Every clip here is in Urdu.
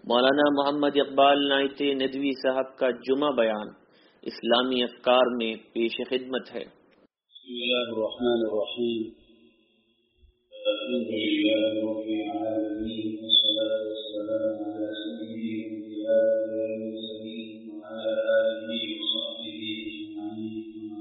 مولانا محمد اقبال نائتی ندوی صاحب کا جمعہ بیان اسلامی افکار میں پیش خدمت ہے۔ بسم اللہ الرحمن الرحیم، الحمد للہ رب العالمین، والصلاة والسلام علی سیدنا المرسلین وعلی آلہ وصحبہ اجمعین۔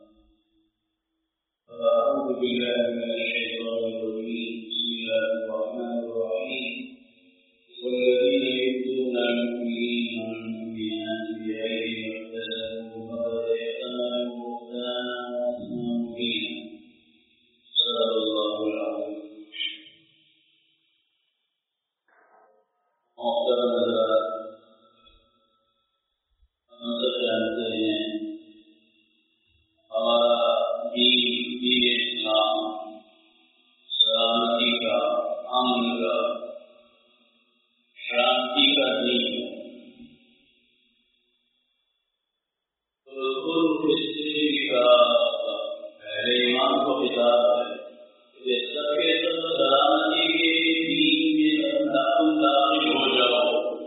اعوذ باللہ من الشیطان الرجیم، بسم اللہ الرحمن الرحیم، والذین یؤتون المؤمنین والمؤمنات بغیر ما اکتسبوا فقد احتملوا بهتانا وإثما مبینا۔ صدق اللہ العظیم۔ محترم حضرات، ہم سب جانتے ہیں ہمارا دین اسلام سلامتی کا، امن کا، شانتی کا دین ہے۔ کا پہلے ایمان کو خطاب ہے کہ سب کے سب سلامتی کے دین میں تم داخل ہو جاؤ۔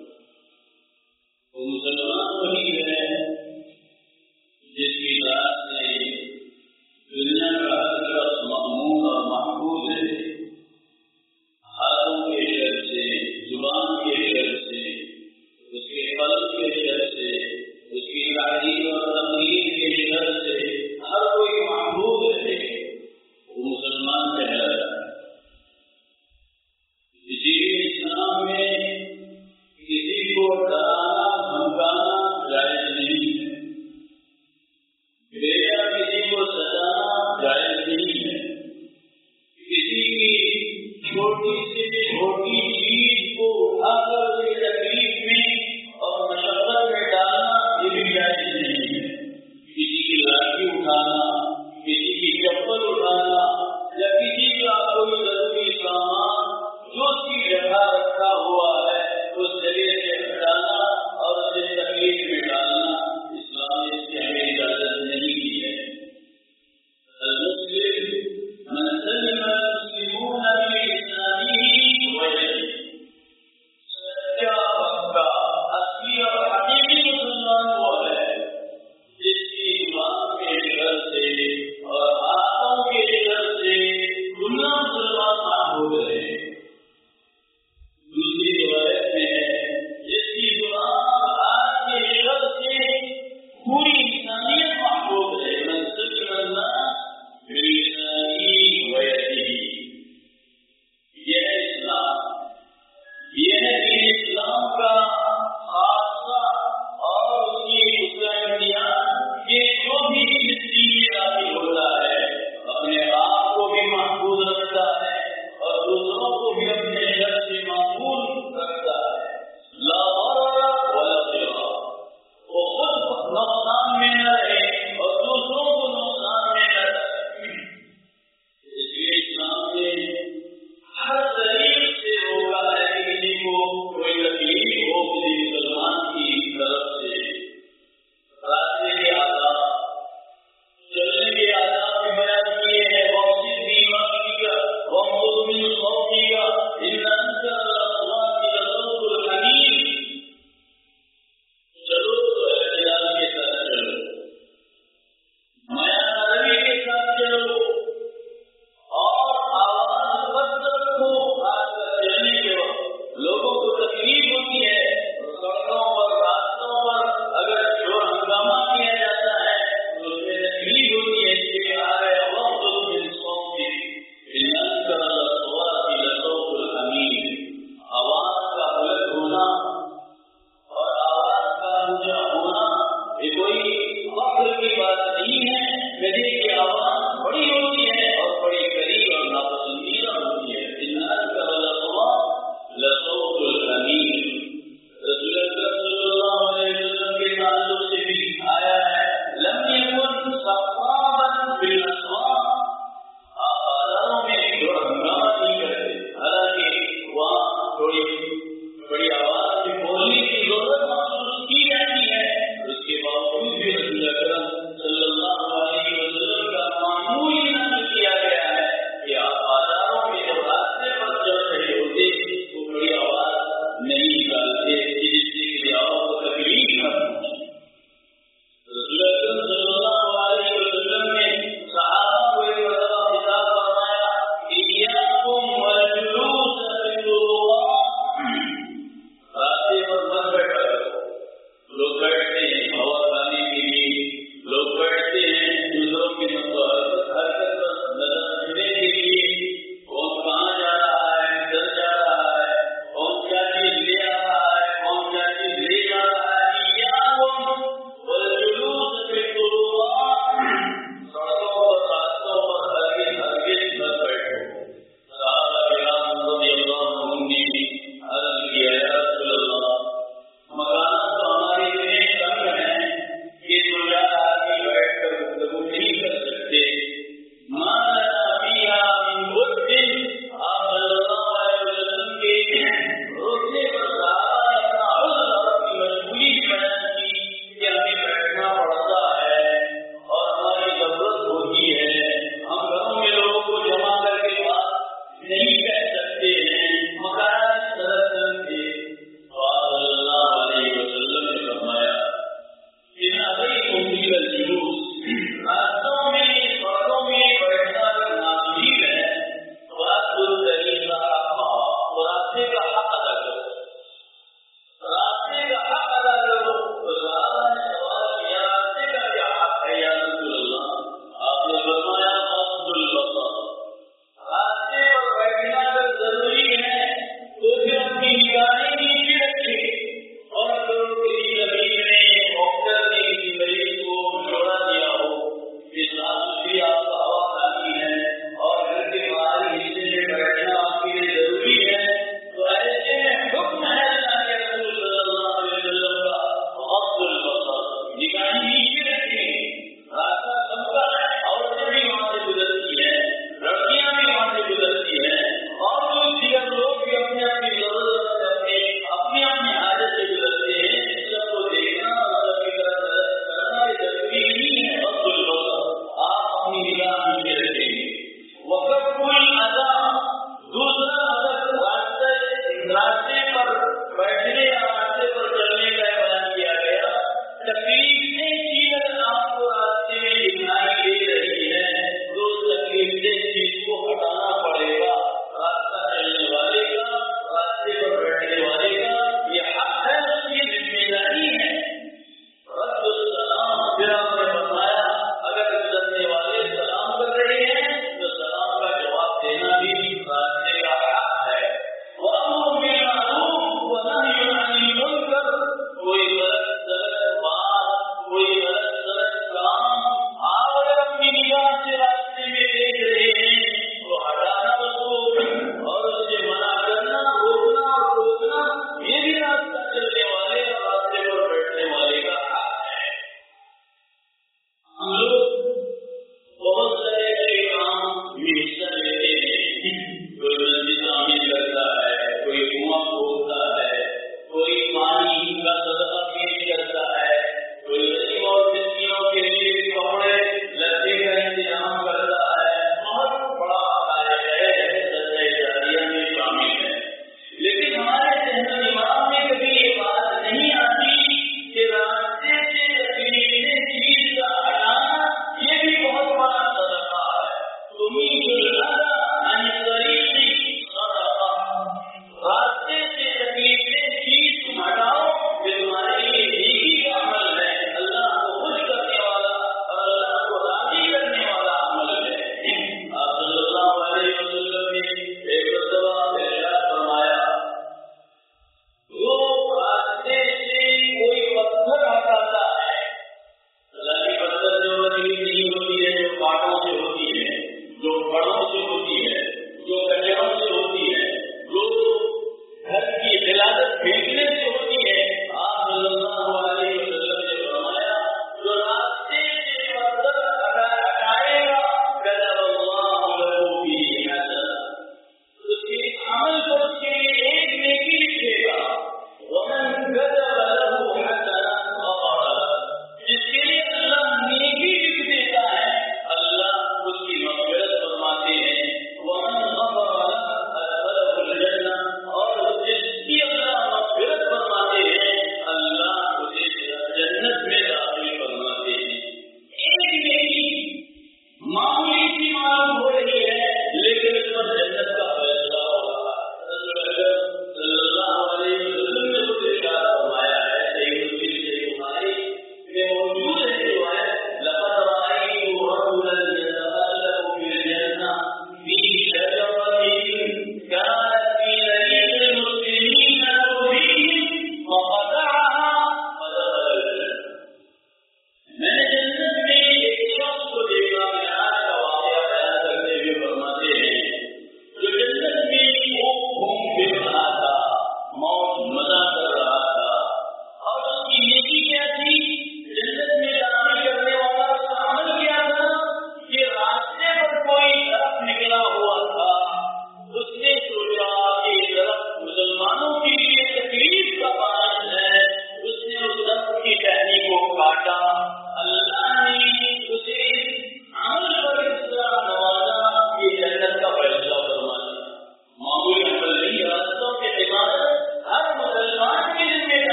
تو مسلمان وہی ہے جس کی ذات سے دنیا کا ہر طرف مضمون اور محفوظ ہے، ہاتھوں کے شر سے، زبان کے شر سے، اس کے قلب کے شر سے، اس کی تعلیم اور تقریر کے شر سے ہر کوئی محفوظ رہے، وہ مسلمان کہلاتا ہے۔ اسی لیے اسلام میں کسی کو ڈرانا دھمکانا جائز نہیں ہے، بھیجا کسی کو ستانا جائز نہیں ہے، کسی کی چھوٹی سے چھوٹی چیز کو اٹھا کر اسے تکلیف میں اور مشقت میں ڈالنا یہ بھی جائز نہیں ہے۔ کسی کی لاٹھی اٹھانا، کسی کی چپل اٹھانا، یا کسی کا کوئی ضروری سامان جو اس کی جگہ رکھا ہوا ہے اس جگہ سے ہٹانا اور اسے تکلیف میں ڈالنا، اسلام نے اس کی ہمیں اجازت نہیں دی ہے۔ المسلم من سلم المسلمون بلسانه ويده، سچا پکا اصلی اور حقیقی مسلمان وہ ہے جس کی زبان کے شر سے اور ہاتھوں کے شر سے دنیا مسلمان محفوظ رہے۔ دوسری روایت میں ہے جس کی زبان اور ہاتھ کے شر سے پوری انسانیت محفوظ رہے۔ من سلم الناس بلسانه ويده، یہ ہے اسلام، یہ ہے دین اسلام کا خاصہ اور اس کی خصوصیات کہ جو بھی اس دین میں داخل ہوتا ہے اپنے آپ کو بھی محفوظ رکھتا ہے اور دوسروں کو بھی اپنے شر سے محفوظ رکھتا ہے۔ لا ضرر ولا ضرار، وہ خود نقصان میں نہ رہے اور دوسروں کو نقصان میں نہ رہے۔ اس لیے اسلام نے ہر طریق سے روکا ہے کہ کسی کو کوئی تکلیف ہو کسی مسلمان کی طرف سے۔ راستے کے آداب، چلنے کے آداب بھی بیان کیے ہیں۔ وَقْصِدْ فِي مَشْيِكَ وَاغْضُضْ مِنْ صَوْتِكَ إِنَّ أَنكَرَ الْأَصْوَاتِ لَصَوْتُ الْحَمِيرِ، چلو تو اعتدال کے ساتھ چلو، معیار روی کے ساتھ چلو اور آواز بند رکھو۔ خاص کر چلنے کے وقت لوگوں کو تکلیف ہوتی ہے، سڑکوں پر، راستوں پر اگر شور ہنگامہ کیا جاتا ہے تو اس میں تکلیف ہوتی ہے۔ اس لیے آ رہے وقت من صوتک إن أنكر الأصوات لصوت الحمير، آواز کا بلند ہونا اور آواز کا اونچا ہونا یہ کوئی فخر کی بات نہیں ہے۔ گدھے کی آواز بڑی ہوتی ہے اور بڑی قریب اور ناپسندیدہ ہوتی ہے۔ إن أنكر الأصوات لصوت الحمير، رسول اکرم صلی اللہ علیہ وسلم کے تعلق سے بھی آیا ہے لم يكن صخابا بالأسواق، آپ بازاروں میں شور ہنگامہ نہیں کرتے، حالانکہ وہاں تھوڑی بڑی آواز میں بولنے کی ضرورت محسوس کی جاتی ہے، اس کے باوجود بھی رسول اکرم صلی اللہ علیہ وسلم کا معمول ہی نقل کیا گیا ہے کہ آپ بازاروں میں جب راستے پر چل رہے ہوتے تو بڑی آواز نہیں نکالتے کا حق ادا کرو، راستے کا حق ادا کرو. تو صحابہ نے سوال کیا راستے کا کیا حق ہے یا رسول اللہ؟ آپ نے فرمایا غض البصر، راستے پر بیٹھنا اگر ضروری ہے تو پھر اپنی نگاہیں نیچے رکھے. اور اگر کسی طبیب نے ڈاکٹر نے کسی مریض کو مشورہ دیا ہو کہ صاف ستھری آپ کو ہوا کھانی ہے اور گھر کے باہر حصے میں بیٹھنا آپ کے لیے ضروری ہے، تو ایسے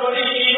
بڑی چیز